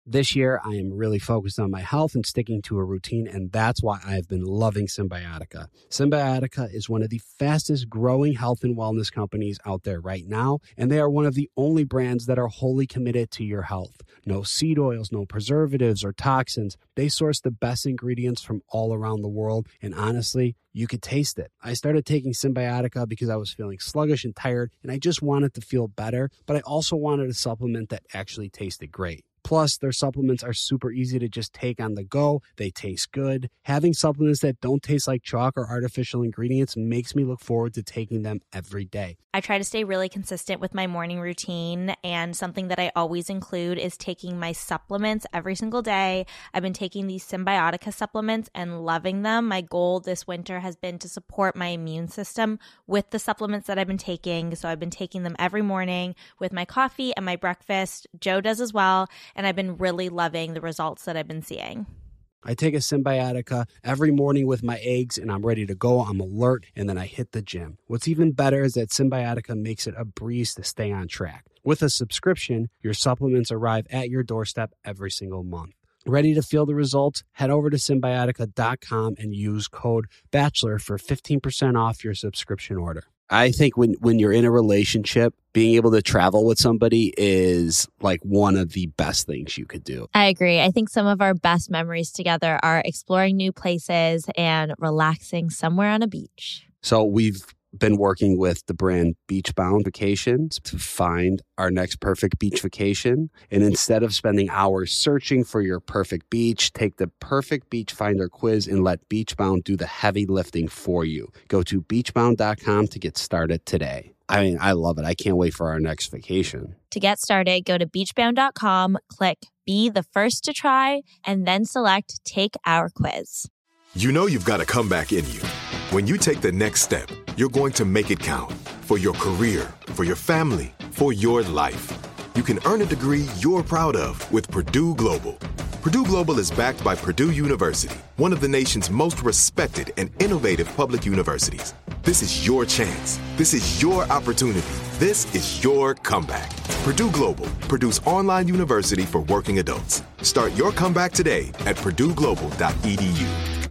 This year, I am really focused on my health and sticking to a routine, and that's why I've been loving Symbiotica. Symbiotica is one of the fastest growing health and wellness companies out there right now, and they are one of the only brands that are wholly committed to your health. No seed oils, no preservatives or toxins. They source the best ingredients from all around the world, and honestly, you could taste it. I started taking Symbiotica because I was feeling sluggish and tired, and I just wanted to feel better, but I also wanted a supplement that actually tasted great. Plus, their supplements are super easy to just take on the go. They taste good. Having supplements that don't taste like chalk or artificial ingredients makes me look forward to taking them every day. I try to stay really consistent with my morning routine, and something that I always include is taking my supplements every single day. I've been taking these Symbiotica supplements and loving them. My goal this winter has been to support my immune system with the supplements that I've been taking. So I've been taking them every morning with my coffee and my breakfast. Joe does as well. And I've been really loving the results that I've been seeing. I take a Symbiotica every morning with my eggs and I'm ready to go. I'm alert, and then I hit the gym. What's even better is that Symbiotica makes it a breeze to stay on track. With a subscription, your supplements arrive at your doorstep every single month. Ready to feel the results? Head over to Symbiotica.com and use code BACHELOR for 15% off your subscription order. I think when you're in a relationship, being able to travel with somebody is like one of the best things you could do. I agree. I think some of our best memories together are exploring new places and relaxing somewhere on a beach. So we've been working with the brand Beachbound Vacations to find our next perfect beach vacation. And instead of spending hours searching for your perfect beach, take the perfect beach finder quiz and let Beachbound do the heavy lifting for you. Go to beachbound.com to get started today. I mean, I love it. I can't wait for our next vacation. To get started, go to beachbound.com, click Be the First to Try, and then select Take Our Quiz. You know you've got a comeback in you. When you take the next step, you're going to make it count for your career, for your family, for your life. You can earn a degree you're proud of with Purdue Global. Purdue Global is backed by Purdue University, one of the nation's most respected and innovative public universities. This is your chance. This is your opportunity. This is your comeback. Purdue Global, Purdue's online university for working adults. Start your comeback today at purdueglobal.edu.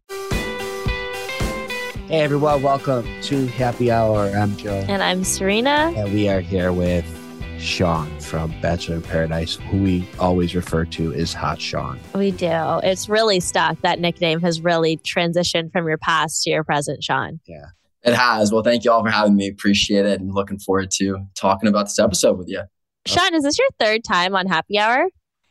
Hey everyone, welcome to Happy Hour. I'm Joe. And I'm Serena. And we are here with Sean from Bachelor in Paradise, who we always refer to as Hot Sean. We do. It's really stuck. That nickname has really transitioned from your past to your present, Sean. Yeah. It has. Well, thank you all for having me. Appreciate it. And looking forward to talking about this episode with you. Sean, is this your third time on Happy Hour?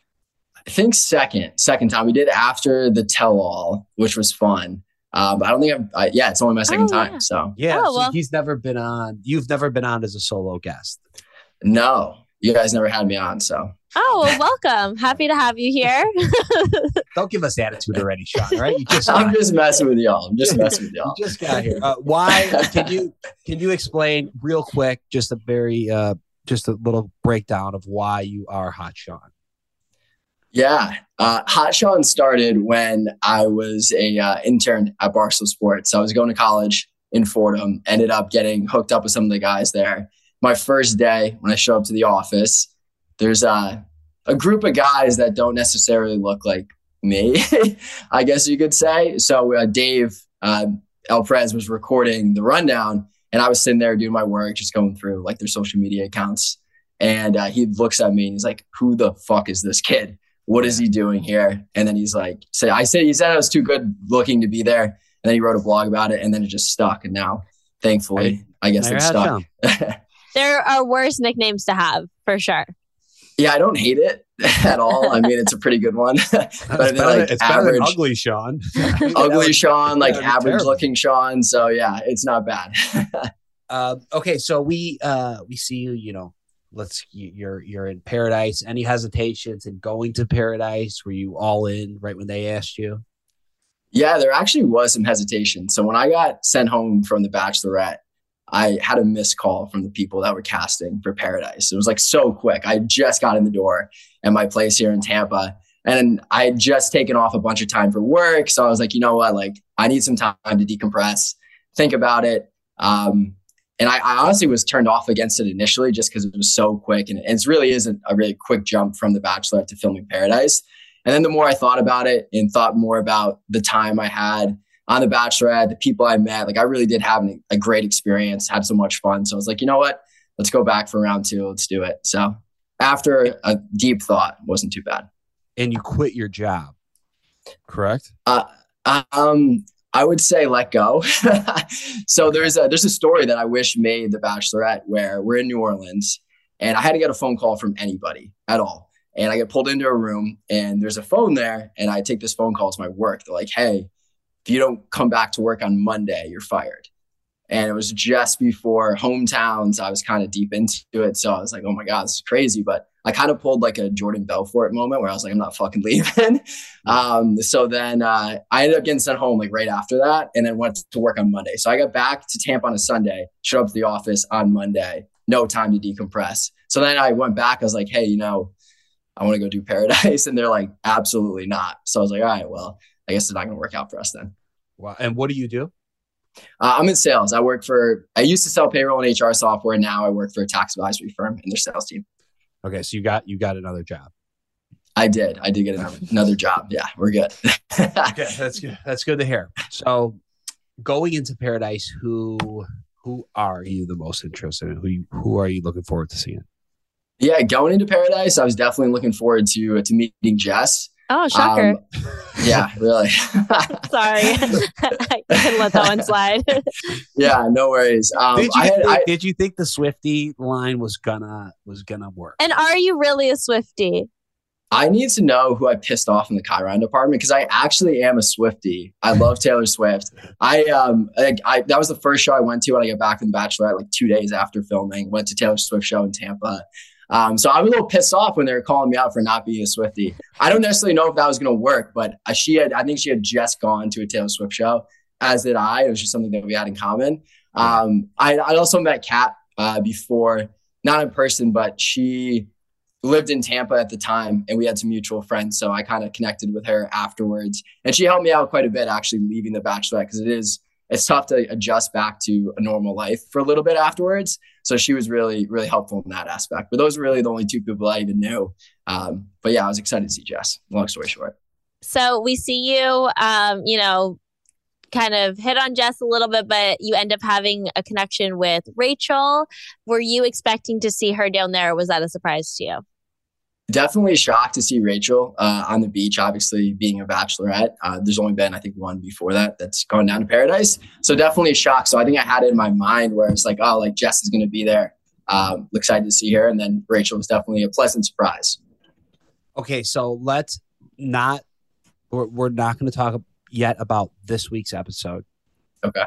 I think second time. We did after the tell-all, which was fun. But I don't think it's only my second time. So so he's never been on. You've never been on as a solo guest. No, you guys never had me on. So. Oh, well, welcome. Happy to have you here. Don't give us attitude already, Sean. Right? I'm just messing with y'all. You just got here. Why? Can you explain real quick? Just a little breakdown of why you are Hot Sean. Yeah. Hot Sean started when I was a intern at Barstool Sports. I was going to college in Fordham, ended up getting hooked up with some of the guys there. My first day when I show up to the office, there's a group of guys that don't necessarily look like me, I guess you could say. So Dave El Prez was recording the rundown, and I was sitting there doing my work, just going through like their social media accounts. And he looks at me and he's like, "Who the fuck is this kid? What is he doing here?" And then he's like, he said I was too good looking to be there. And then he wrote a blog about it, and then it just stuck. And now, thankfully, I guess it's stuck. There are worse nicknames to have, for sure. Yeah, I don't hate it at all. I mean, it's a pretty good one. It's better than Ugly Sean. Ugly Sean, like average looking Sean. So yeah, it's not bad. Okay, so we see you, you're in Paradise. Any hesitations in going to Paradise? Were you all in right when they asked you? Yeah, there actually was some hesitation. So when I got sent home from The Bachelorette, I had a missed call from the people that were casting for Paradise. It was like so quick. I just got in the door at my place here in Tampa, and I had just taken off a bunch of time for work. So I was like, you know what? Like, I need some time to decompress, think about it. I honestly was turned off against it initially just because it was so quick. And it really isn't a really quick jump from The Bachelorette to filming Paradise. And then the more I thought about it and thought more about the time I had on The Bachelorette, the people I met, like I really did have a great experience, had so much fun. So I was like, you know what? Let's go back for round 2. Let's do it. So after a deep thought, it wasn't too bad. And you quit your job, correct? I would say let go. So there's a story that I wish made The Bachelorette where we're in New Orleans and I had to get a phone call from anybody at all. And I get pulled into a room and there's a phone there and I take this phone call to my work. They're like, hey, if you don't come back to work on Monday, you're fired. And it was just before hometowns. I was kind of deep into it. So I was like, oh my God, this is crazy. But I kind of pulled like a Jordan Belfort moment where I was like, I'm not fucking leaving. So then I ended up getting sent home like right after that and then went to work on Monday. So I got back to Tampa on a Sunday, showed up to the office on Monday, no time to decompress. So then I went back. I was like, hey, I want to go do Paradise. And they're like, absolutely not. So I was like, all right, well, I guess it's not going to work out for us then. Wow. And what do you do? I'm in sales. I used to sell payroll and HR software. Now I work for a tax advisory firm in their sales team. Okay. So you got another job. I did get another job. Yeah, we're good. Okay. That's good. That's good to hear. So going into Paradise, who are you the most interested in? Who are you looking forward to seeing? Yeah. Going into Paradise, I was definitely looking forward to meeting Jess. Oh, shocker. Yeah, really. Sorry. I can let that one slide. Yeah, no worries. Did you think the Swiftie line was gonna work? And are you really a Swiftie? I need to know who I pissed off in the Chiron department because I actually am a Swiftie. I love Taylor Swift. That was the first show I went to when I got back from The Bachelorette, like 2 days after filming. Went to Taylor Swift show in Tampa. So I'm a little pissed off when they were calling me out for not being a Swiftie. I don't necessarily know if that was going to work, but I think she had just gone to a Taylor Swift show, as did I. It was just something that we had in common. I also met Kat before, not in person, but she lived in Tampa at the time and we had some mutual friends. So I kind of connected with her afterwards and she helped me out quite a bit actually leaving The Bachelorette because it's tough to adjust back to a normal life for a little bit afterwards. So she was really, really helpful in that aspect. But those were really the only 2 people I even knew. But yeah, I was excited to see Jess, long story short. So we see you, kind of hit on Jess a little bit, but you end up having a connection with Rachel. Were you expecting to see her down there? Or was that a surprise to you? Definitely shocked to see Rachel on the beach, obviously being a Bachelorette. There's only been, I think, one before that's gone down to Paradise. So definitely a shock. So I think I had it in my mind where it's like, oh, like Jess is going to be there. Excited to see her. And then Rachel was definitely a pleasant surprise. Okay, so we're not going to talk yet about this week's episode. Okay.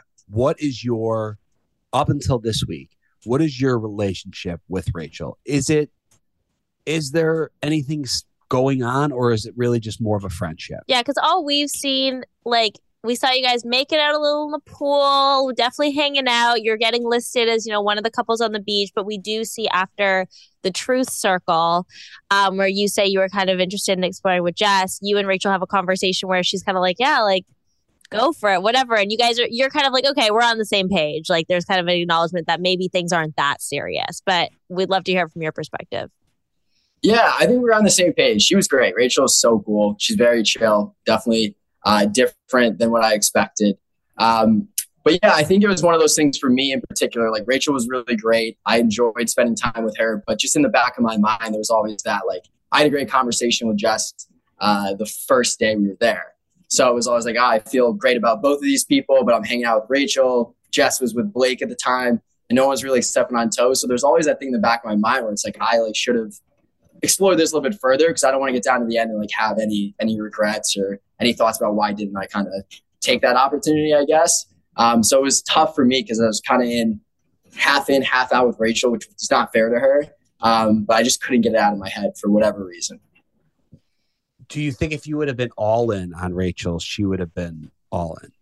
Up until this week, what is your relationship with Rachel? Is there anything going on or is it really just more of a friendship? Yeah, because all we've seen, like, we saw you guys make it out a little in the pool, definitely hanging out. You're getting listed as, one of the couples on the beach, but we do see after the Truth Circle, where you say you were kind of interested in exploring with Jess, you and Rachel have a conversation where she's kind of like, yeah, like, go for it, whatever. And you're kind of like, okay, we're on the same page. Like, there's kind of an acknowledgement that maybe things aren't that serious, but we'd love to hear from your perspective. Yeah, I think we're on the same page. She was great. Rachel is so cool. She's very chill, definitely different than what I expected. But yeah, I think it was one of those things for me in particular. Like Rachel was really great. I enjoyed spending time with her, but just in the back of my mind, there was always that, like, I had a great conversation with Jess the first day we were there. So it was always like, I feel great about both of these people, but I'm hanging out with Rachel. Jess was with Blake at the time and no one was really stepping on toes. So there's always that thing in the back of my mind where it's like, I should have explored this a little bit further because I don't want to get down to the end and have any regrets or any thoughts about why didn't I kind of take that opportunity, I guess. So it was tough for me because I was kind of in, half out with Rachel, which was not fair to her. But I just couldn't get it out of my head for whatever reason. Do you think if you would have been all in on Rachel, she would have been all in?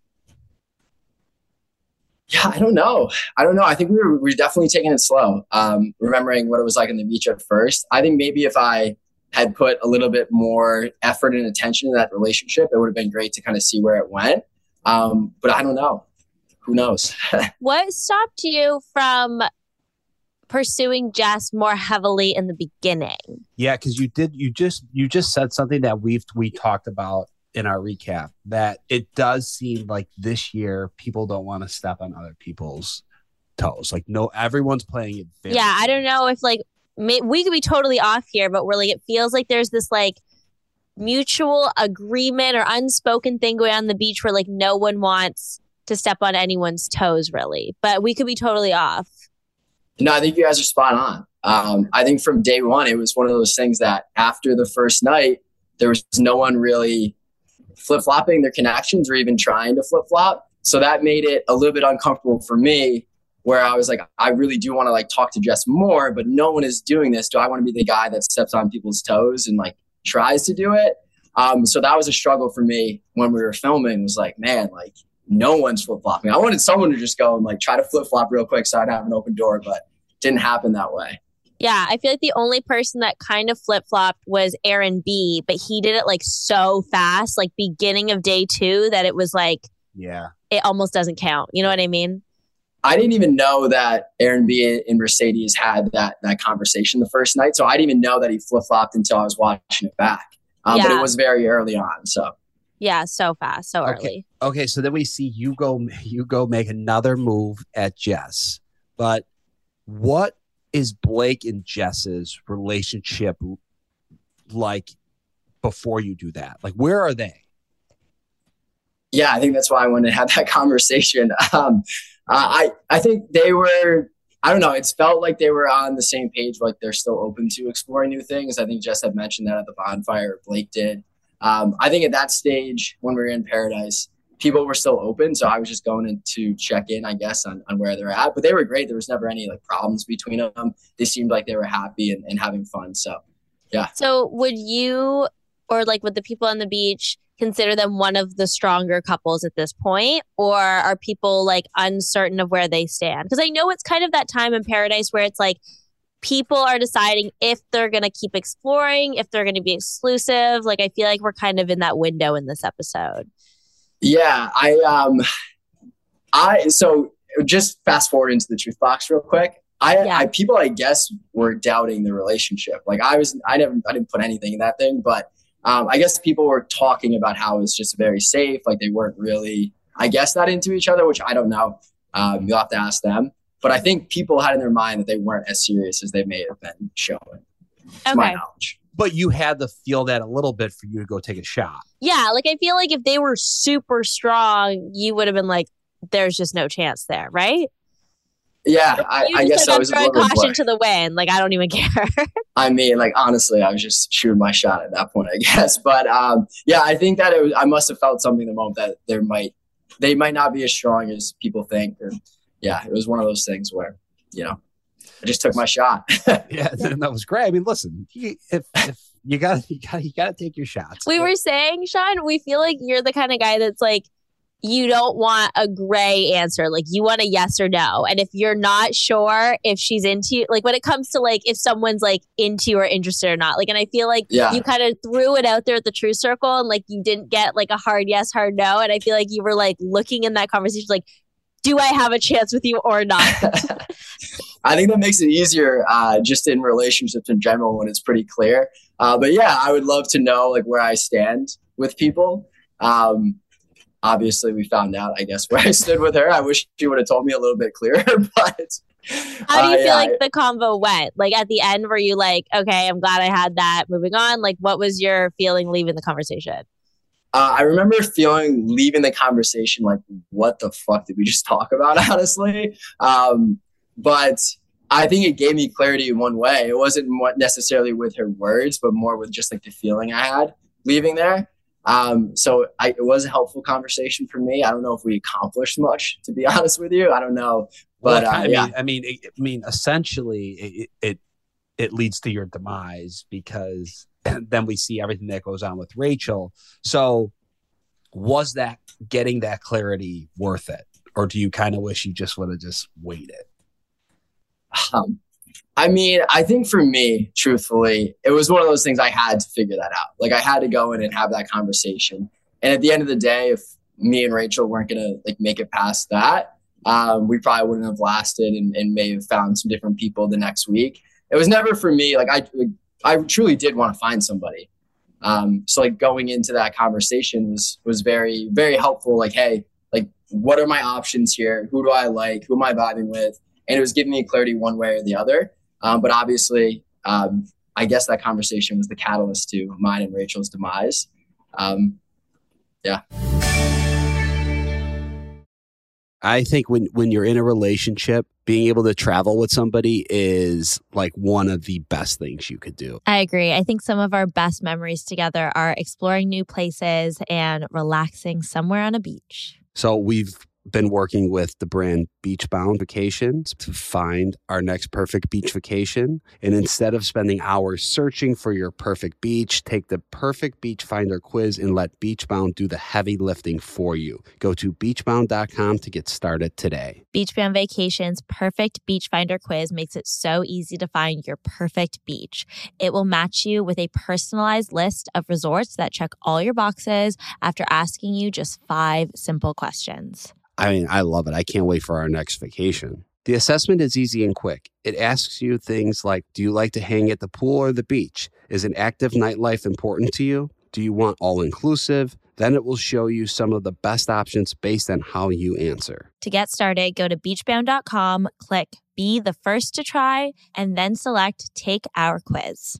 Yeah, I don't know. I think we were definitely taking it slow. Remembering what it was like on the beach at first. I think maybe if I had put a little bit more effort and attention in that relationship, it would have been great to kind of see where it went. But I don't know. who knows? What stopped you from pursuing Jess more heavily in the beginning? Yeah, because you just said something that we talked about in our recap, that it does seem like this year people don't want to step on other people's toes. Like, no, everyone's playing it very I don't know if like we could be totally off here, but we're like, it feels like there's this like mutual agreement or unspoken thing going on the beach where like no one wants to step on anyone's toes, really. But we could be totally off. No, I think you guys are spot on. I think from day one, it was one of those things that after the first night, there was no one really flip-flopping their connections or even trying to flip-flop. So that made it a little bit uncomfortable for me, where I was like, I really do want to like talk to Jess more, but no one is doing this. Do I want to be the guy that steps on people's toes and like tries to do it? So that was a struggle for me when we were filming. It was like, man, like no one's flip-flopping. I wanted someone to just go and like try to flip-flop real quick so I'd have an open door, but it didn't happen that way. Yeah, I feel like the only person that kind of flip-flopped was Aaron B, but he did it like so fast, like beginning of day 2, that it was like, yeah, it almost doesn't count. You know what I mean? I didn't even know that Aaron B and Mercedes had that conversation the first night. So I didn't even know that he flip-flopped until I was watching it back. But it was very early on. So yeah, so fast, so early. Okay, so then we see you go make another move at Jess. But what is Blake and Jess's relationship like before you do that? Like, where are they? Yeah, I think that's why I wanted to have that conversation. I think they were, I don't know, it's felt like they were on the same page, like they're still open to exploring new things. I think Jess had mentioned that at the bonfire, Blake did. I think at that stage, when we were in Paradise, people were still open. So I was just going in to check in, I guess, on where they're at. But they were great. There was never any like problems between them. They seemed like they were happy and having fun. So, yeah. So would you, or like with the people on the beach, consider them one of the stronger couples at this point? Or are people like uncertain of where they stand? Because I know it's kind of that time in Paradise where it's like people are deciding if they're going to keep exploring, if they're going to be exclusive. Like, I feel like we're kind of in that window in this episode. Yeah, so just fast forward into the truth box real quick. People, I guess, were doubting the relationship. Like I didn't put anything in that thing, but I guess people were talking about how it was just very safe. Like they weren't really, I guess, that into each other, which I don't know. You'll have to ask them. But I think people had in their mind that they weren't as serious as they may have been showing. To my knowledge. But you had to feel that a little bit for you to go take a shot. Yeah, like I feel like if they were super strong, you would have been like, there's just no chance there, right? Yeah, I guess I was throwing caution to the wind. Like, I don't even care. I mean, like, honestly, I was just shooting my shot at that point, I guess. But yeah, I think that I must have felt something the moment that they might not be as strong as people think. Or, yeah, it was one of those things where, you know, I just took my shot. Yeah, that was great. I mean, listen, if you gotta take your shots. We were saying, Sean, we feel like you're the kind of guy that's like, you don't want a gray answer. Like you want a yes or no. And if you're not sure if she's into you, like when it comes to like if someone's like into you or interested or not, like, and I feel like you kind of threw it out there at the Truth Circle and like you didn't get like a hard yes, hard no. And I feel like you were like looking in that conversation, like, do I have a chance with you or not? I think that makes it easier just in relationships in general when it's pretty clear. But yeah, I would love to know like where I stand with people. Obviously, we found out, I guess, where I stood with her. I wish she would have told me a little bit clearer. But how do you feel like the convo went? Like at the end, were you like, okay, I'm glad I had that, moving on? Like, what was your feeling leaving the conversation? I remember leaving the conversation like, what the fuck did we just talk about, honestly? But I think it gave me clarity in one way. It wasn't necessarily with her words, but more with just like the feeling I had leaving there. So it was a helpful conversation for me. I don't know if we accomplished much, to be honest with you. I don't know, but I mean, essentially, it leads to your demise because then we see everything that goes on with Rachel. So, was that getting that clarity worth it, or do you kind of wish you just would have just waited? I mean, I think for me, truthfully, it was one of those things I had to figure that out. Like I had to go in and have that conversation. And at the end of the day, me and Rachel weren't going to like make it past that, we probably wouldn't have lasted and may have found some different people the next week. It was never for me. Like I truly did want to find somebody. So like going into that conversation was very, very helpful. Like, hey, like what are my options here? Who do I like? Who am I vibing with? And it was giving me clarity one way or the other. But obviously, I guess that conversation was the catalyst to mine and Rachel's demise. Yeah. I think when you're in a relationship, being able to travel with somebody is like one of the best things you could do. I agree. I think some of our best memories together are exploring new places and relaxing somewhere on a beach. So we've been working with the brand Beachbound Vacations to find our next perfect beach vacation. And instead of spending hours searching for your perfect beach, take the perfect beach finder quiz and let Beachbound do the heavy lifting for you. Go to beachbound.com to get started today. Beachbound Vacations perfect beach finder quiz makes it so easy to find your perfect beach. It will match you with a personalized list of resorts that check all your boxes after asking you just 5 simple questions. I mean, I love it. I can't wait for our next vacation. The assessment is easy and quick. It asks you things like, do you like to hang at the pool or the beach? Is an active nightlife important to you? Do you want all-inclusive? Then it will show you some of the best options based on how you answer. To get started, go to beachbound.com, click Be the First to Try, and then select Take Our Quiz.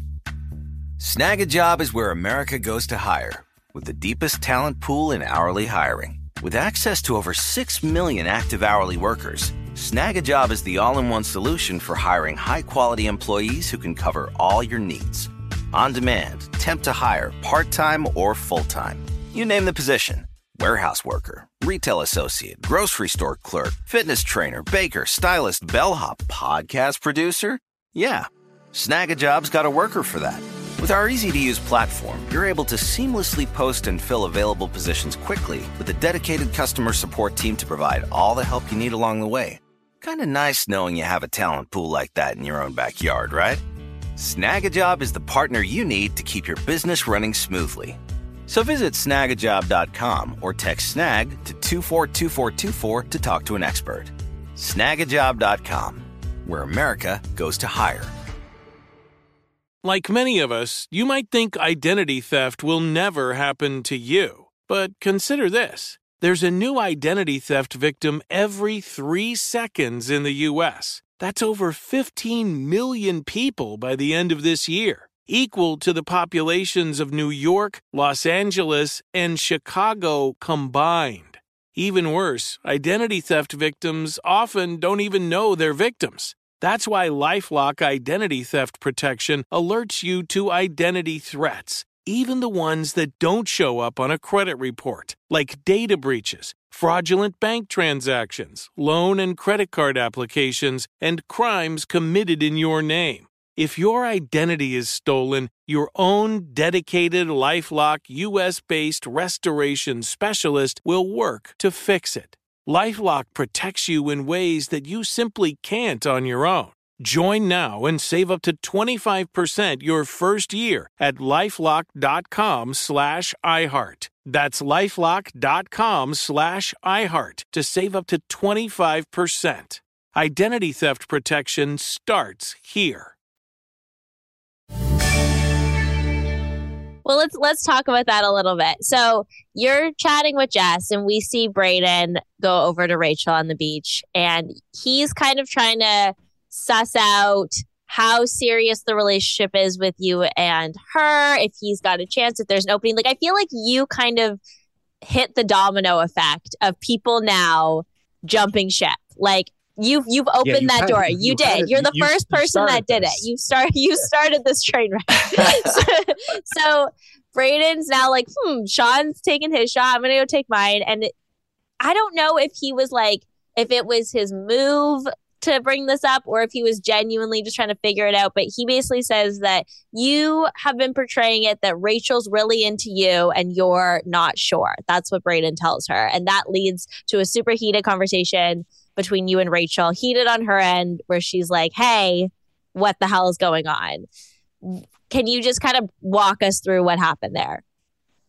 Snag a Job is where America goes to hire, with the deepest talent pool in hourly hiring. With access to over 6 million active hourly workers, Snag a Job is the all-in-one solution for hiring high-quality employees who can cover all your needs. On demand, temp to hire, part-time or full-time. You name the position. Warehouse worker, retail associate, grocery store clerk, fitness trainer, baker, stylist, bellhop, podcast producer. Yeah, Snag a Job's got a worker for that. With our easy-to-use platform, you're able to seamlessly post and fill available positions quickly with a dedicated customer support team to provide all the help you need along the way. Kind of nice knowing you have a talent pool like that in your own backyard, right? Snag a Job is the partner you need to keep your business running smoothly. So visit snagajob.com or text snag to 242424 to talk to an expert. Snagajob.com, where America goes to hire. Like many of us, you might think identity theft will never happen to you. But consider this. There's a new identity theft victim every 3 seconds in the U.S. That's over 15 million people by the end of this year, equal to the populations of New York, Los Angeles, and Chicago combined. Even worse, identity theft victims often don't even know they're victims. That's why LifeLock Identity Theft Protection alerts you to identity threats, even the ones that don't show up on a credit report, like data breaches, fraudulent bank transactions, loan and credit card applications, and crimes committed in your name. If your identity is stolen, your own dedicated LifeLock U.S.-based restoration specialist will work to fix it. LifeLock protects you in ways that you simply can't on your own. Join now and save up to 25% your first year at LifeLock.com/iHeart. That's LifeLock.com/iHeart to save up to 25%. Identity theft protection starts here. Well, let's talk about that a little bit. So you're chatting with Jess and we see Braden go over to Rachel on the beach and he's kind of trying to suss out how serious the relationship is with you and her, if he's got a chance, if there's an opening. Like, I feel like you kind of hit the domino effect of people now jumping ship. Like, You've opened that door. You did. You're the first person that did it. You started this train wreck. So Braden's now like, Sean's taking his shot. I'm gonna go take mine. And I don't know if he was like, if it was his move to bring this up or if he was genuinely just trying to figure it out. But he basically says that you have been portraying it that Rachel's really into you and you're not sure. That's what Braden tells her. And that leads to a super heated conversation between you and Rachel, heated on her end, where she's like, hey, what the hell is going on? Can you just kind of walk us through what happened there?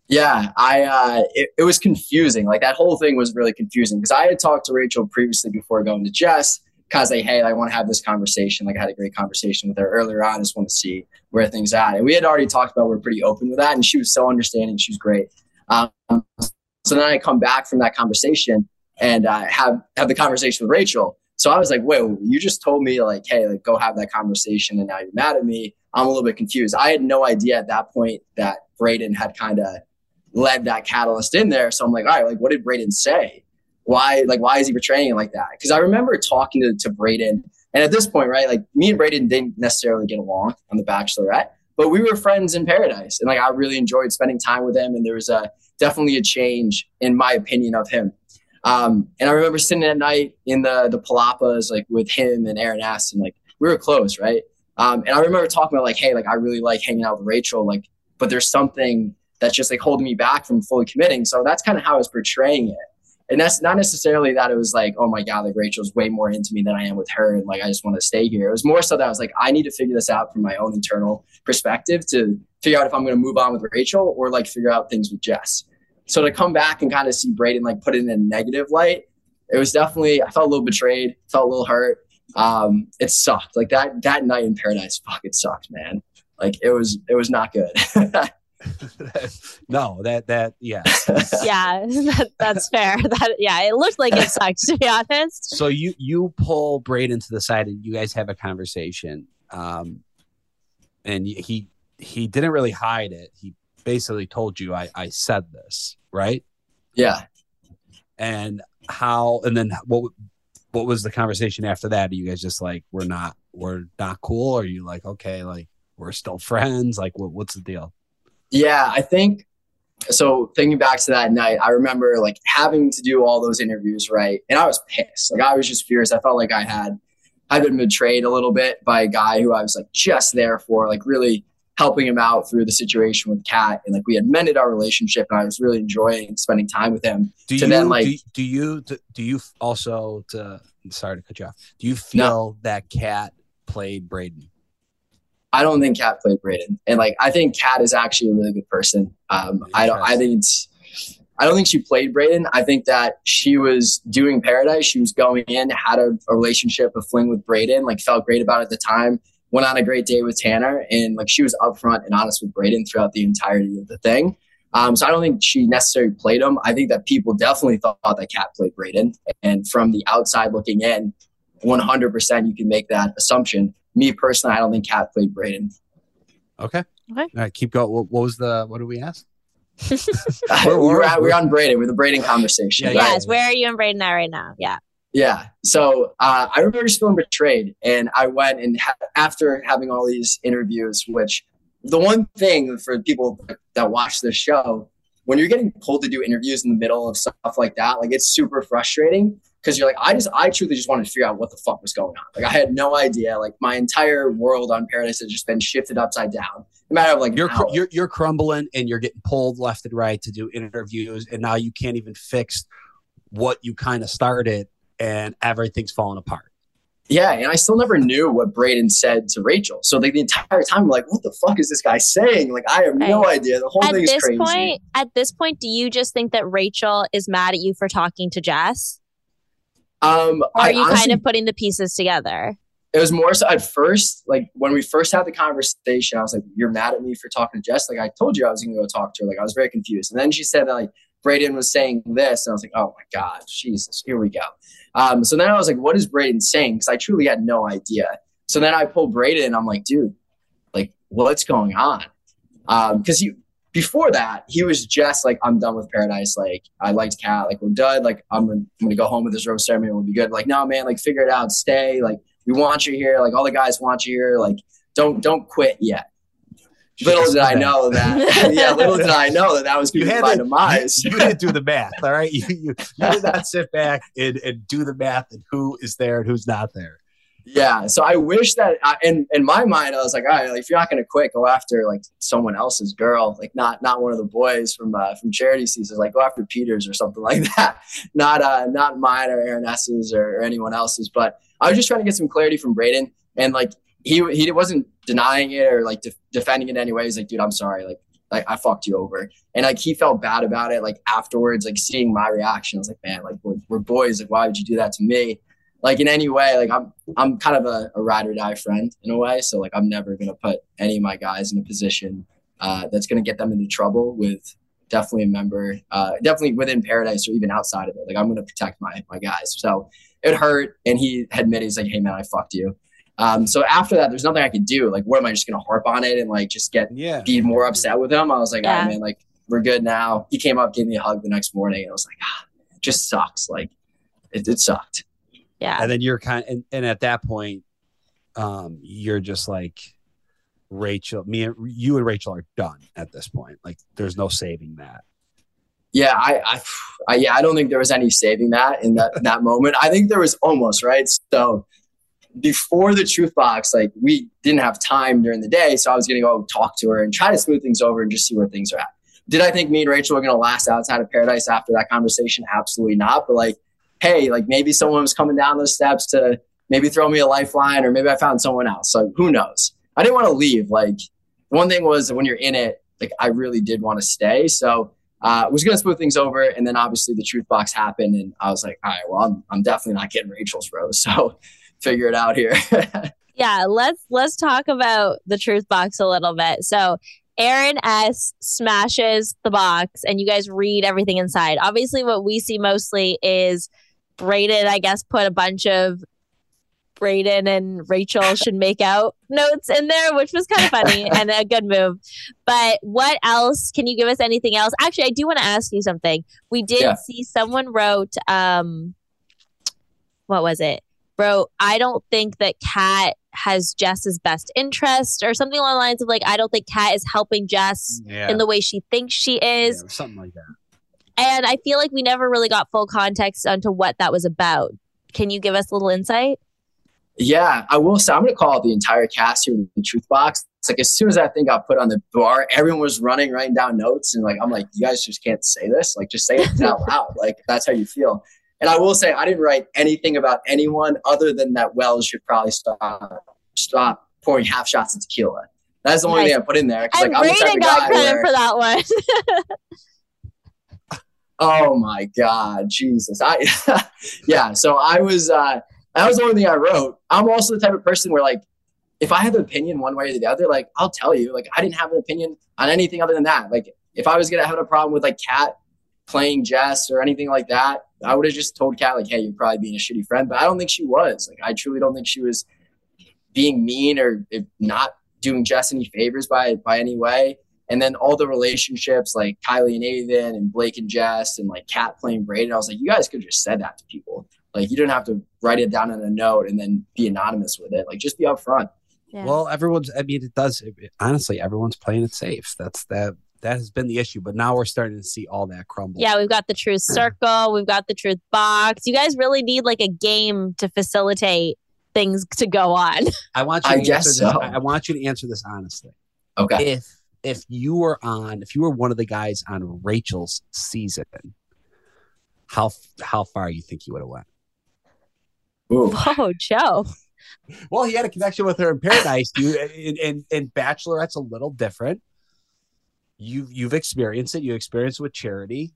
Yeah, it was confusing. Like that whole thing was really confusing because I had talked to Rachel previously before going to Jess. Cause like, hey, I want to have this conversation. Like I had a great conversation with her earlier on. I just want to see where things at. And we had already talked about, we're pretty open with that. And she was so understanding. She was great. So then I come back from that conversation and have the conversation with Rachel. So I was like, wait, you just told me like, hey, like go have that conversation. And now you're mad at me. I'm a little bit confused. I had no idea at that point that Braden had kind of led that catalyst in there. So I'm like, all right, like what did Braden say? Why is he portraying it like that? Because I remember talking to Braden, and at this point, right, like me and Braden didn't necessarily get along on The Bachelorette, but we were friends in paradise, and like I really enjoyed spending time with him, and there was definitely a change in my opinion of him. And I remember sitting at night in the Palapas, like with him and Aaron S, and like we were close, right? And I remember talking about like, hey, like I really like hanging out with Rachel, like, but there's something that's just like holding me back from fully committing. So that's kind of how I was portraying it. And that's not necessarily that it was like, oh my God, like Rachel's way more into me than I am with her. And like, I just want to stay here. It was more so that I was like, I need to figure this out from my own internal perspective to figure out if I'm going to move on with Rachel or like figure out things with Jess. So to come back and kind of see Braden like put it in a negative light, it was definitely, I felt a little betrayed, felt a little hurt. It sucked. Like that night in paradise, fuck, it sucked, man. Like it was not good. No, yeah. Yeah, that's fair. It looked like it sucked, to be honest. So you pull Braden to the side and you guys have a conversation. And he didn't really hide it. He basically told you, I said this, right? Yeah. And then what was the conversation after that? Are you guys just like, we're not cool? Or are you like, okay, like we're still friends? Like what's the deal? Yeah, I think so. Thinking back to that night, I remember like having to do all those interviews, right? And I was pissed. Like I was just furious. I felt like I'd been betrayed a little bit by a guy who I was like just there for, like really helping him out through the situation with Kat. And like we had mended our relationship and I was really enjoying spending time with him. Do you also, sorry to cut you off, do you feel that Kat played Braden? I don't think Kat played Braden. And like, I think Kat is actually a really good person. I don't think she played Braden. I think that she was doing paradise. She was going in, had a relationship, a fling with Braden, like felt great about it at the time, went on a great date with Tanner. And like, she was upfront and honest with Braden throughout the entirety of the thing. So I don't think she necessarily played him. I think that people definitely thought that Kat played Braden. And from the outside looking in, 100% you can make that assumption. Me personally, I don't think Kat played Braden. Okay. All right, keep going. What did we ask? We're on Braden. We're the Braden conversation. Yeah, yes. Where are you and Braden at right now? Yeah. Yeah. So I remember just feeling betrayed. And I went and after having all these interviews, which the one thing for people that watch this show, when you're getting pulled to do interviews in the middle of stuff like that, like it's super frustrating. Because you're like, I truly just wanted to figure out what the fuck was going on. Like I had no idea. Like my entire world on Paradise has just been shifted upside down. No matter of like you're crumbling and you're getting pulled left and right to do interviews, and now you can't even fix what you kind of started, and everything's falling apart. Yeah, and I still never knew what Braden said to Rachel. So like the entire time, I'm like, what the fuck is this guy saying? Like I have no idea. The whole thing is crazy. At this point, do you just think that Rachel is mad at you for talking to Jess? Or are you kind of putting the pieces together? It was more so at first, like when we first had the conversation, I was like, you're mad at me for talking to Jess? Like I told you I was going to go talk to her. Like I was very confused. And then she said that like Braden was saying this. And I was like, oh my God, Jesus, here we go. So then I was like, what is Braden saying? Because I truly had no idea. So then I pulled Braden and I'm like, dude, like what's going on? Because before that, he was just like, I'm done with Paradise. Like, I liked Kat. Like, we're done. Like, I'm gonna go home with this rose ceremony. We'll be good. Like, no, man. Like, figure it out. Stay. Like, we want you here. Like, all the guys want you here. Like, don't quit yet. Little did I know that. Yeah, little did I know that was going to be my demise. You didn't do the math, all right? You did not sit back and do the math and who is there and who's not there. Yeah, so I wish that in my mind, I was like, all right, like, if you're not going to quit, go after like someone else's girl, like not one of the boys from Charity Seasons, like go after Peter's or something like that, not mine or Aaron S's or anyone else's. But I was just trying to get some clarity from Braden, and like he wasn't denying it or like defending it anyway. He's like, dude, I'm sorry, like like I fucked you over. And like he felt bad about it. Like afterwards, like seeing my reaction, I was like, man, like we're boys. Like, why would you do that to me? Like in any way, like I'm kind of a ride or die friend in a way. So like I'm never gonna put any of my guys in a position that's gonna get them into trouble with definitely a member, definitely within Paradise or even outside of it. Like I'm gonna protect my guys. So it hurt, and he admitted, he's like, hey man, I fucked you. So after that, there's nothing I could do. Like, what am I just gonna harp on it and like just be more upset with him? I was like, all right, man, like we're good now. He came up, gave me a hug the next morning, and I was like, it just sucks. Like it sucked. Yeah. And then you're and at that point, you're just like, Rachel, you and Rachel are done at this point. Like there's no saving that. Yeah, I don't think there was any saving that in that moment. I think there was almost, right? So before the truth box, like we didn't have time during the day. So I was going to go talk to her and try to smooth things over and just see where things are at. Did I think me and Rachel were going to last outside of Paradise after that conversation? Absolutely not. But like, hey, like maybe someone was coming down those steps to maybe throw me a lifeline, or maybe I found someone else. So who knows? I didn't want to leave. Like one thing was that when you're in it, like I really did want to stay. So I was going to smooth things over. And then obviously the truth box happened, and I was like, all right, well, I'm definitely not getting Rachel's rose. So figure it out here. Yeah. Let's talk about the truth box a little bit. So Aaron S smashes the box and you guys read everything inside. Obviously what we see mostly is Brayden, I guess, put a bunch of Brayden and Rachel should make out notes in there, which was kind of funny and a good move. But what else? Can you give us anything else? Actually, I do want to ask you something. We did see someone wrote, what was it? Wrote, I don't think that Kat has Jess's best interest, or something along the lines of like, I don't think Kat is helping Jess in the way she thinks she is. Yeah, something like that. And I feel like we never really got full context onto what that was about. Can you give us a little insight? Yeah, I will say I'm going to call out the entire cast here in the truth box. It's like as soon as that thing got put on the bar, everyone was running, writing down notes. And like, I'm like, you guys just can't say this. Like, just say it out loud. Like, that's how you feel. And I will say, I didn't write anything about anyone other than that Wells should probably stop pouring half shots of tequila. That's the only thing I put in there. And like, Brayden got credit for that one. Oh my God, Jesus. Yeah. So I was, that was the only thing I wrote. I'm also the type of person where like, if I have an opinion one way or the other, like I'll tell you, like I didn't have an opinion on anything other than that. Like if I was going to have a problem with like Kat playing Jess or anything like that, I would have just told Kat like, hey, you're probably being a shitty friend. But I don't think she was. Like I truly don't think she was being mean or not doing Jess any favors by any way. And then all the relationships like Kylie and Aiden and Blake and Jess and like Kat playing Brayden, I was like, you guys could have just said that to people. Like you don't have to write it down on a note and then be anonymous with it. Like just be upfront. Yeah. Well, honestly, everyone's playing it safe. That has been the issue, but now we're starting to see all that crumble. Yeah, we've got the truth circle. We've got the truth box. You guys really need like a game to facilitate things to go on. I want you to answer this honestly. Okay. If you were one of the guys on Rachel's season, how far you think you would have went? Ooh. Whoa, Joe. Well, he had a connection with her in Paradise, dude. And Bachelorette's a little different. You've experienced it. You experienced it with Charity.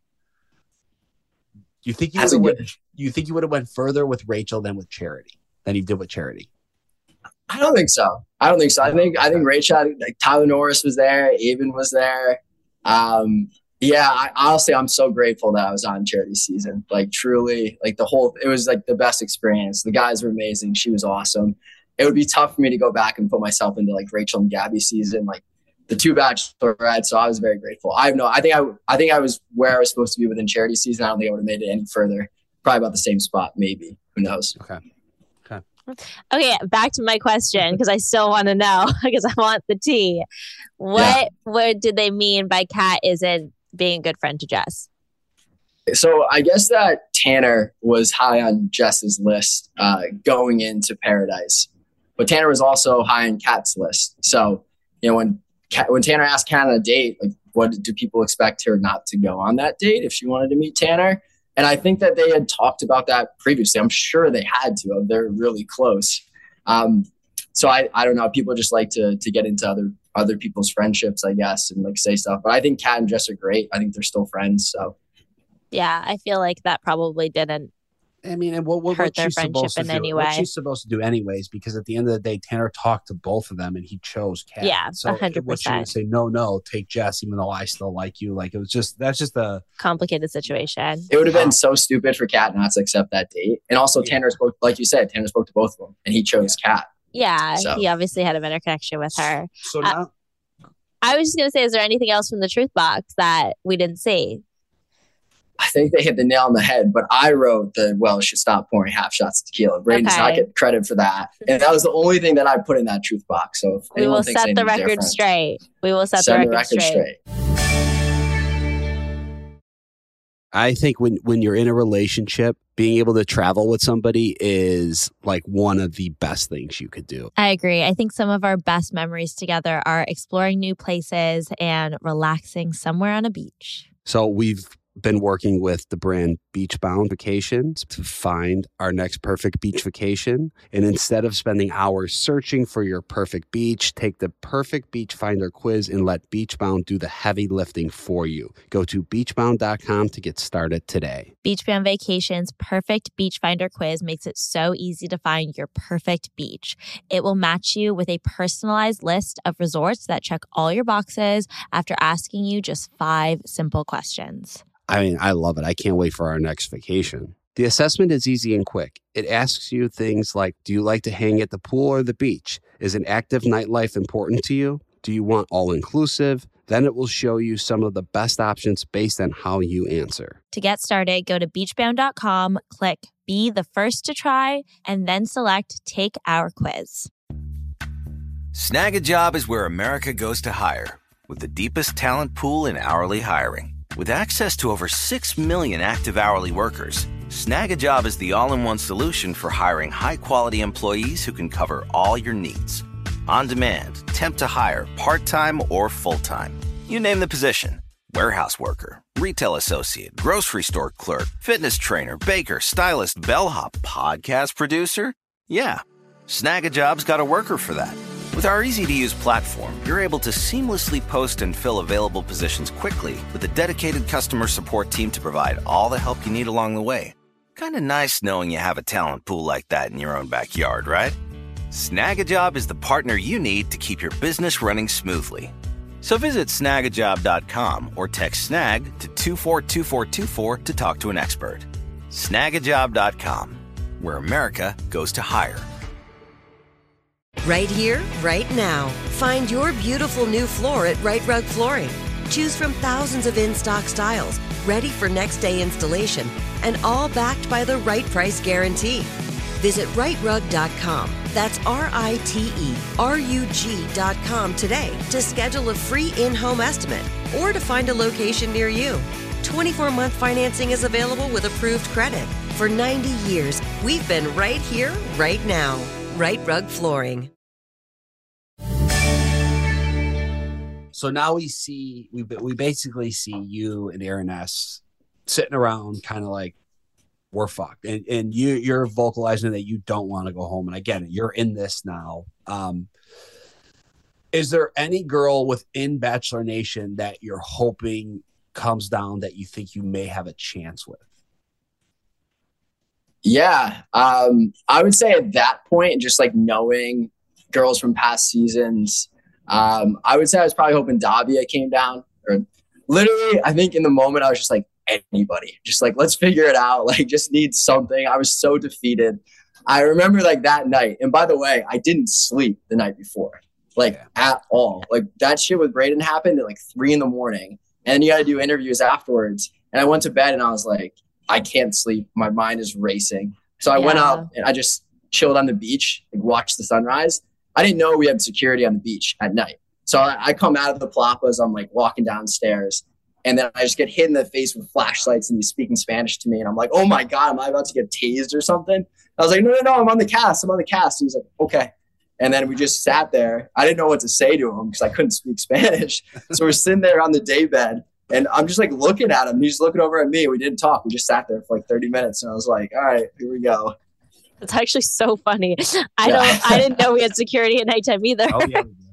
You think you would have went further with Rachel than with Charity than you did with Charity? I don't think so. I think Rachel, like Tyler Norris was there, Aben was there. Honestly, I'm so grateful that I was on Charity's season. Like truly, like it was like the best experience. The guys were amazing. She was awesome. It would be tough for me to go back and put myself into like Rachel and Gabby's season, like the two Bachelorettes. So I was very grateful. I think I was where I was supposed to be within Charity's season. I don't think I would have made it any further. Probably about the same spot, maybe. Who knows? Okay, back to my question because I still want to know because I want the tea. What did they mean by Kat isn't being a good friend to Jess? So I guess that Tanner was high on Jess's list going into Paradise, but Tanner was also high on Kat's list. So when Tanner asked Kat on a date, like what do people expect her not to go on that date if she wanted to meet Tanner? And I think that they had talked about that previously. I'm sure they had to. They're really close. So I don't know. People just like to get into other other people's friendships, I guess, and like say stuff. But I think Kat and Jess are great. I think they're still friends. So yeah, I feel like that probably didn't I mean, and what hurt their she's supposed friendship to in do, any what way. she's supposed to do anyways, because at the end of the day, Tanner talked to both of them and he chose Kat. Yeah, so 100%. What she would say, no, take Jess, even though I still like you. Like, that's just a complicated situation. It would have been so stupid for Kat not to accept that date. And also Tanner spoke, like you said, Tanner spoke to both of them and he chose Kat. Yeah, So. he obviously had a better connection with her. So now, I was just going to say, is there anything else from the truth box that we didn't see? I think they hit the nail on the head, but I wrote should stop pouring half shots of tequila. Braden does not get credit for that. And that was the only thing that I put in that truth box. So if we will set the record straight. We will set the record straight. I think when you're in a relationship, being able to travel with somebody is like one of the best things you could do. I agree. I think some of our best memories together are exploring new places and relaxing somewhere on a beach. So we've been working with the brand Beachbound Vacations to find our next perfect beach vacation. And instead of spending hours searching for your perfect beach, take the perfect beach finder quiz and let Beachbound do the heavy lifting for you. Go to beachbound.com to get started today. Beachbound Vacations perfect beach finder quiz makes it so easy to find your perfect beach. It will match you with a personalized list of resorts that check all your boxes after asking you just 5 simple questions. I mean, I love it. I can't wait for our next vacation. The assessment is easy and quick. It asks you things like, do you like to hang at the pool or the beach? Is an active nightlife important to you? Do you want all-inclusive? Then it will show you some of the best options based on how you answer. To get started, go to beachbound.com, click Be the First to Try, and then select Take Our Quiz. Snag a Job is where America goes to hire, with the deepest talent pool in hourly hiring. With access to over 6 million active hourly workers, Snag a Job is the all-in-one solution for hiring high-quality employees who can cover all your needs. On demand, temp to hire, part-time or full-time. You name the position. Warehouse worker, retail associate, grocery store clerk, fitness trainer, baker, stylist, bellhop, podcast producer. Yeah, Snag a Job's got a worker for that. With our easy-to-use platform, you're able to seamlessly post and fill available positions quickly with a dedicated customer support team to provide all the help you need along the way. Kind of nice knowing you have a talent pool like that in your own backyard, right? Snag a Job is the partner you need to keep your business running smoothly. So visit snagajob.com or text snag to 242424 to talk to an expert. Snagajob.com, where America goes to hire. Right here, right now. Find your beautiful new floor at Right Rug Flooring. Choose from thousands of in-stock styles, ready for next day installation, and all backed by the right price guarantee. Visit rightrug.com. That's RITERUG.com today to schedule a free in-home estimate or to find a location near you. 24-month financing is available with approved credit. For 90 years, we've been right here, right now. Right Rug Flooring. So now we basically see you and Aaron S. sitting around kind of like, we're fucked. And you're vocalizing that you don't want to go home. And again, you're in this now. Is there any girl within Bachelor Nation that you're hoping comes down that you think you may have a chance with? Yeah. I would say at that point, just like knowing girls from past seasons, I would say I was probably hoping Davia came down. Or literally, I think in the moment I was just like, anybody, just like, let's figure it out. Like, just need something. I was so defeated. I remember like that night. And by the way, I didn't sleep the night before, at all. Like that shit with Braden happened at like 3 a.m. And then you got to do interviews afterwards. And I went to bed and I was like, I can't sleep. My mind is racing. So I went up and I just chilled on the beach, like watched the sunrise. I didn't know we had security on the beach at night. So I come out of the Palapas. I'm like walking downstairs. And then I just get hit in the face with flashlights and he's speaking Spanish to me. And I'm like, oh my God, am I about to get tased or something? I was like, no, I'm on the cast. He was like, okay. And then we just sat there. I didn't know what to say to him because I couldn't speak Spanish. So we're sitting there on the daybed and I'm just like looking at him. He's looking over at me. We didn't talk. We just sat there for like 30 minutes. And I was like, all right, here we go. It's actually so funny. I didn't know we had security at nighttime either. Oh, yeah.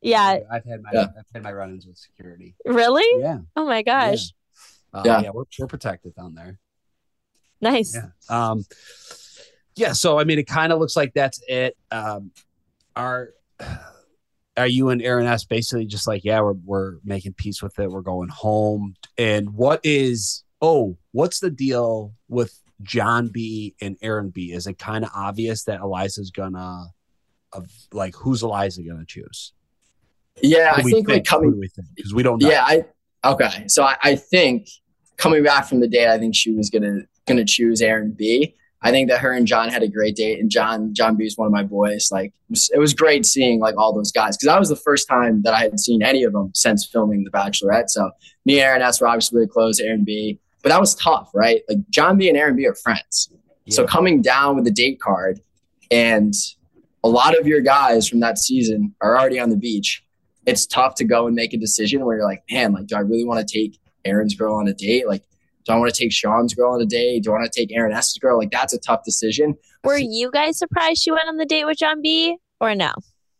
Yeah. I've had my run-ins with security. Really? Yeah. Oh my gosh. Yeah, we're protected down there. Nice. Yeah. So I mean, it kind of looks like that's it. Are you and Aaron S basically just like, yeah, we're making peace with it. We're going home. And what's the deal with John B and Aaron B? Is it kind of obvious that Eliza's gonna, who's Eliza gonna choose? Yeah, I think like coming, because we don't know. Yeah, okay. So I think coming back from the date, I think she was gonna choose Aaron B. I think that her and John had a great date, and John B is one of my boys. Like it was great seeing like all those guys, because that was the first time that I had seen any of them since filming The Bachelorette. So me and Aaron S were obviously really close, Aaron B, but that was tough, right? Like John B and Aaron B are friends. Yeah. So coming down with the date card, and a lot of your guys from that season are already on the beach. It's tough to go and make a decision where you're like, man, like, do I really want to take Aaron's girl on a date? Like, do I want to take Sean's girl on a date? Do I want to take Aaron S.'s girl? Like, that's a tough decision. Were you guys surprised she went on the date with John B or no?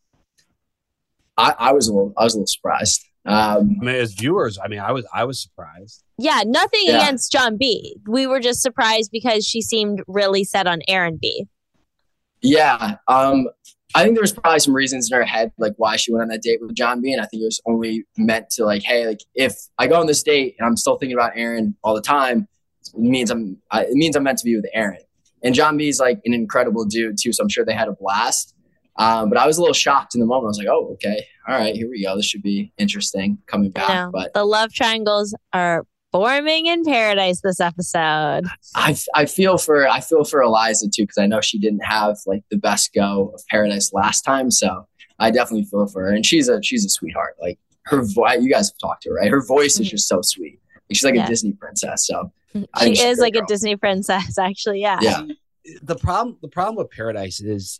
I was a little surprised. I mean, as viewers, I was surprised. Yeah, nothing against John B. We were just surprised because she seemed really set on Aaron B. Yeah. I think there was probably some reasons in her head, like why she went on that date with John B. And I think it was only meant to like, hey, like if I go on this date and I'm still thinking about Aaron all the time, it means I'm meant to be with Aaron. And John B is like an incredible dude too. So I'm sure they had a blast. But I was a little shocked in the moment. I was like, oh, okay. All right, here we go. This should be interesting coming back. But the love triangles are forming in paradise this episode. I feel for Eliza too, because I know she didn't have like the best go of paradise last time, so I definitely feel for her. And she's a sweetheart. Like her voice, you guys have talked to her, right? Her voice is just so sweet. Like, she's like a Disney princess. So she is like a Disney princess, actually. Yeah. Yeah. The problem with paradise is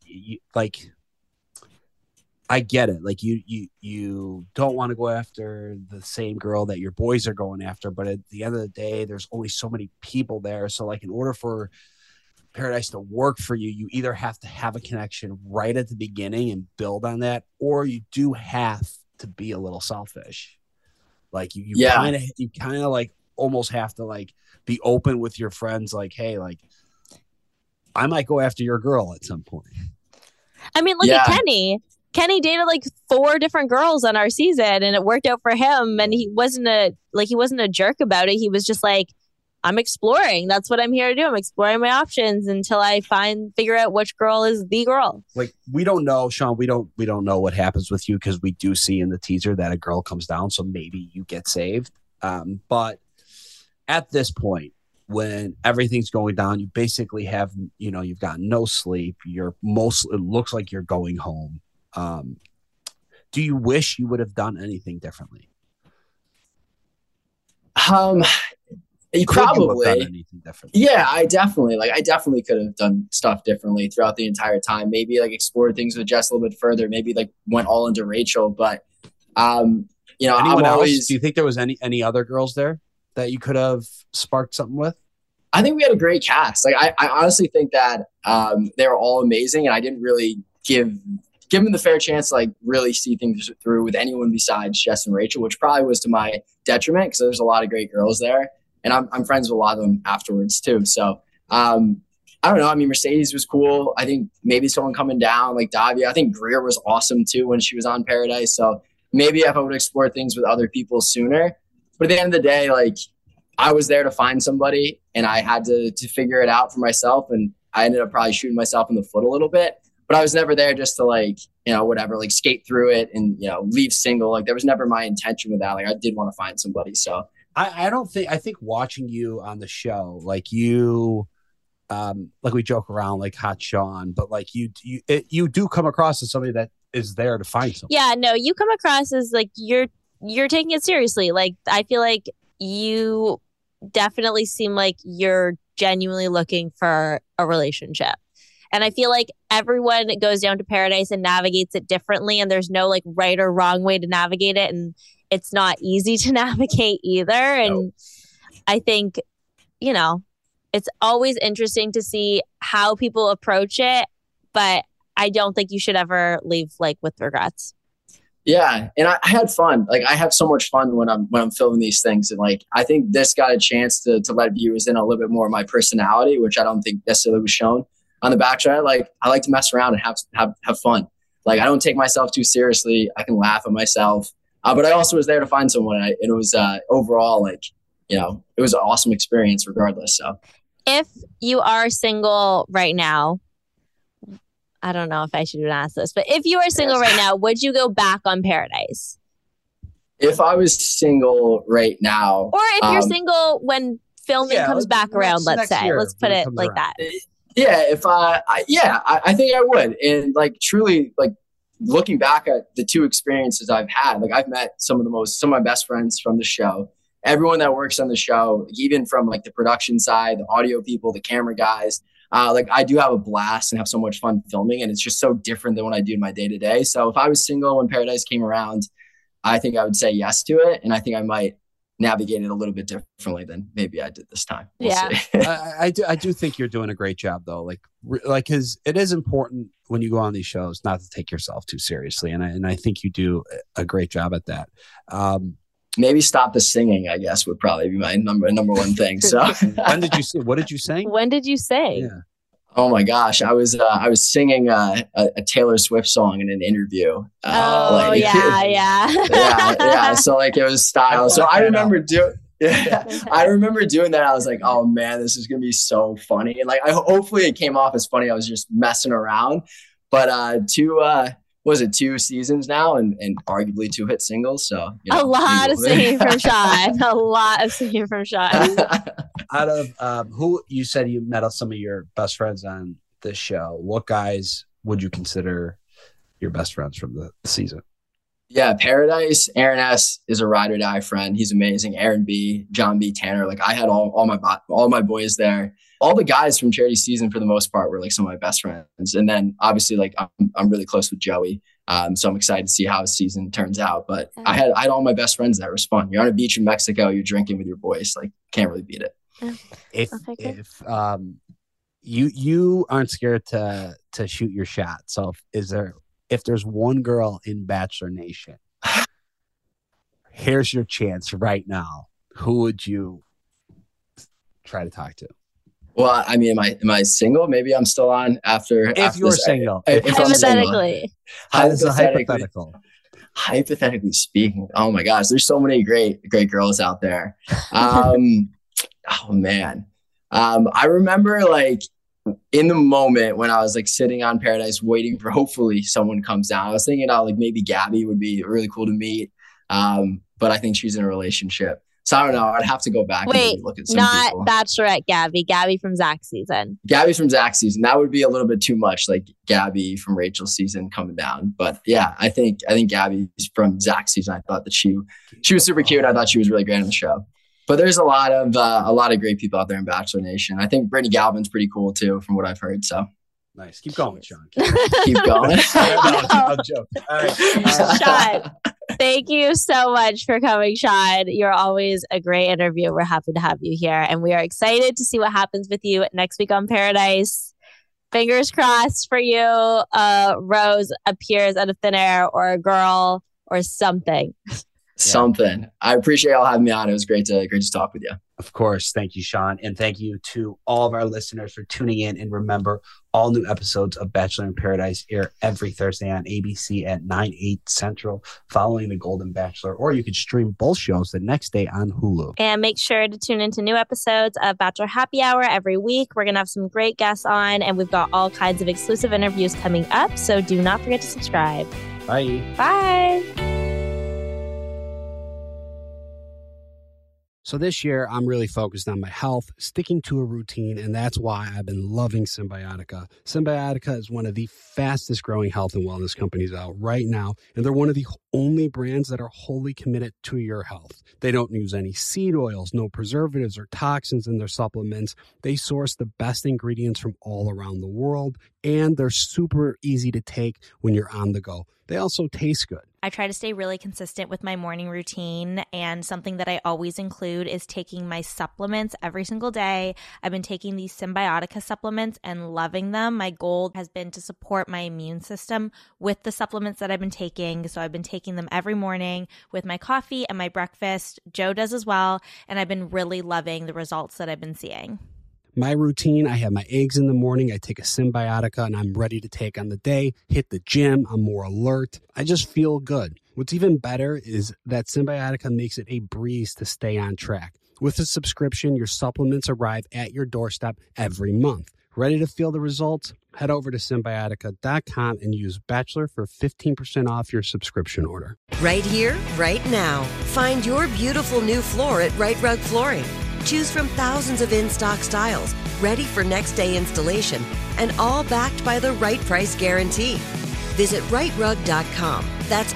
I get it. Like you don't want to go after the same girl that your boys are going after, but at the end of the day, there's only so many people there. So like in order for paradise to work for you, you either have to have a connection right at the beginning and build on that, or you do have to be a little selfish. Like you kind of like almost have to like be open with your friends. Like, hey, like I might go after your girl at some point. I mean, look at Kenny. Kenny dated like 4 different girls on our season, and it worked out for him. And he wasn't a jerk about it. He was just like, I'm exploring. That's what I'm here to do. I'm exploring my options until I figure out which girl is the girl. Like we don't know, Sean. We don't know what happens with you, because we do see in the teaser that a girl comes down, so maybe you get saved. But at this point, when everything's going down, you basically have, you've got no sleep. It looks like you're going home. Do you wish you would have done anything differently? You probably done anything differently. Yeah, I definitely could have done stuff differently throughout the entire time. Maybe like explored things with Jess a little bit further. Maybe like went all into Rachel. But anyone else? Do you think there was any other girls there that you could have sparked something with? I think we had a great cast. Like I honestly think that they were all amazing, and I didn't really give them the fair chance to like really see things through with anyone besides Jess and Rachel, which probably was to my detriment, because there's a lot of great girls there, and I'm friends with a lot of them afterwards too. So I don't know. I mean, Mercedes was cool. I think maybe someone coming down like Davia. I think Greer was awesome too when she was on Paradise. So maybe if I would explore things with other people sooner. But at the end of the day, like I was there to find somebody, and I had to figure it out for myself, and I ended up probably shooting myself in the foot a little bit. But I was never there just to like, whatever, like skate through it and, leave single. Like there was never my intention with that. Like I did want to find somebody. So I think watching you on the show, like you, like we joke around like Hot Sean, but like you do come across as somebody that is there to find something. Yeah, no, you come across as like you're taking it seriously. Like I feel like you definitely seem like you're genuinely looking for a relationship. And I feel like everyone goes down to Paradise and navigates it differently. And there's no like right or wrong way to navigate it. And it's not easy to navigate either. And I think, it's always interesting to see how people approach it. But I don't think you should ever leave like with regrets. Yeah, and I had fun. Like I have so much fun when I'm filming these things, and like I think this got a chance to let viewers in a little bit more of my personality, which I don't think necessarily was shown on The Bachelor. I like to mess around and have fun. Like I don't take myself too seriously. I can laugh at myself, but I also was there to find someone, and it was overall like it was an awesome experience regardless. So if you are single right now, I don't know if I should even ask this, but if you are single right now, would you go back on Paradise? If I was single right now, or if you're single when filming comes back around, let's say, let's put it like that. Yeah, if I think I would. And like truly, like looking back at the two experiences I've had, like I've met some of my best friends from the show. Everyone that works on the show, even from like the production side, the audio people, the camera guys. Like I do have a blast and have so much fun filming, and it's just so different than what I do in my day to day. So if I was single when Paradise came around, I think I would say yes to it, and I think I might navigate it a little bit differently than maybe I did this time. We'll see. I do think you're doing a great job though. Like because it is important when you go on these shows not to take yourself too seriously, and I think you do a great job at that. Maybe stop the singing, I guess, would probably be my number one thing. So when did you sing? What did you sing? When did you sing? Yeah. Oh my gosh, I was singing a Taylor Swift song in an interview. Yeah. So like it was style. So I remember doing that. I was like, oh man, this is gonna be so funny. And like, hopefully it came off as funny. I was just messing around. But two seasons now and arguably 2 hit singles. So a lot of singing from Sean. A lot of singing from Sean. Out of who you said you met some of your best friends on this show, what guys would you consider your best friends from the season? Yeah, Paradise. Aaron S is a ride or die friend. He's amazing. Aaron B, John B, Tanner. Like I had all my boys there. All the guys from Charity season for the most part were like some of my best friends. And then obviously like I'm really close with Joey. So I'm excited to see how his season turns out. But I had all my best friends there. It was fun. You're on a beach in Mexico, you're drinking with your boys. Like can't really beat it. If you aren't scared to shoot your shot. So if there's one girl in Bachelor Nation, here's your chance right now. Who would you try to talk to? Well, I mean, am I single? Maybe I'm still on after. If you're single, hypothetically. Hypothetically speaking, oh my gosh, there's so many great girls out there. Oh man, I remember like in the moment when I was like sitting on Paradise waiting for hopefully someone comes down. I was thinking about like maybe Gabby would be really cool to meet, but I think she's in a relationship. So I don't know. I'd have to go back and look at some people. Not Bachelorette Gabby from Zach season. Gabby from Zach season. That would be a little bit too much, like Gabby from Rachel season coming down. But yeah, I think Gabby from Zach season. I thought that she was super cute. I thought she was really great on the show. But there's a lot of great people out there in Bachelor Nation. I think Brittany Galvin's pretty cool too, from what I've heard. So nice. Keep going, Sean. Keep going. I'll joke. All right. Sean, thank you so much for coming, Sean. You're always a great interview. We're happy to have you here. And we are excited to see what happens with you next week on Paradise. Fingers crossed for you. Rose appears out of thin air, or a girl or something. Something. I appreciate y'all having me on. It was great to talk with you. Of course. Thank you, Sean. And thank you to all of our listeners for tuning in. And remember, all new episodes of Bachelor in Paradise air every Thursday on ABC at 9/8 Central following The Golden Bachelor. Or you could stream both shows the next day on Hulu. And make sure to tune into new episodes of Bachelor Happy Hour every week. We're going to have some great guests on, and we've got all kinds of exclusive interviews coming up. So do not forget to subscribe. Bye. Bye. So this year, I'm really focused on my health, sticking to a routine, and that's why I've been loving Symbiotica. Symbiotica is one of the fastest growing health and wellness companies out right now, and they're one of the only brands that are wholly committed to your health. They don't use any seed oils, no preservatives or toxins in their supplements. They source the best ingredients from all around the world, and they're super easy to take when you're on the go. They also taste good. I try to stay really consistent with my morning routine, and something that I always include is taking my supplements every single day. I've been taking these Symbiotica supplements and loving them. My goal has been to support my immune system with the supplements that I've been taking. So I've been taking them every morning with my coffee and my breakfast. Joe does as well, and I've been really loving the results that I've been seeing. My routine, I have my eggs in the morning, I take a Symbiotica, and I'm ready to take on the day, hit the gym, I'm more alert. I just feel good. What's even better is that Symbiotica makes it a breeze to stay on track. With a subscription, your supplements arrive at your doorstep every month. Ready to feel the results? Head over to Symbiotica.com and use Bachelor for 15% off your subscription order. Right here, right now. Find your beautiful new floor at Right Rug Flooring. Choose from thousands of in-stock styles, ready for next day installation, and all backed by the right price guarantee. Visit rightrug.com. That's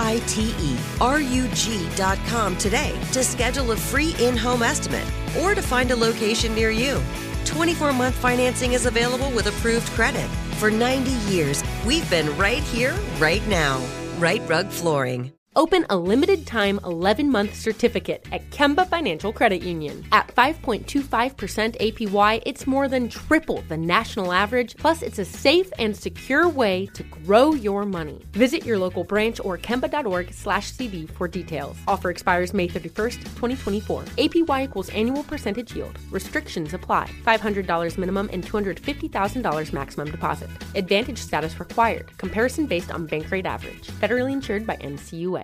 RITERUG.com today to schedule a free in-home estimate or to find a location near you. 24-month financing is available with approved credit. For 90 years, we've been right here, right now. Right Rug Flooring. Open a limited-time 11-month certificate at Kemba Financial Credit Union. At 5.25% APY, it's more than triple the national average, plus it's a safe and secure way to grow your money. Visit your local branch or kemba.org/cb for details. Offer expires May 31st, 2024. APY equals annual percentage yield. Restrictions apply. $500 minimum and $250,000 maximum deposit. Advantage status required. Comparison based on bank rate average. Federally insured by NCUA.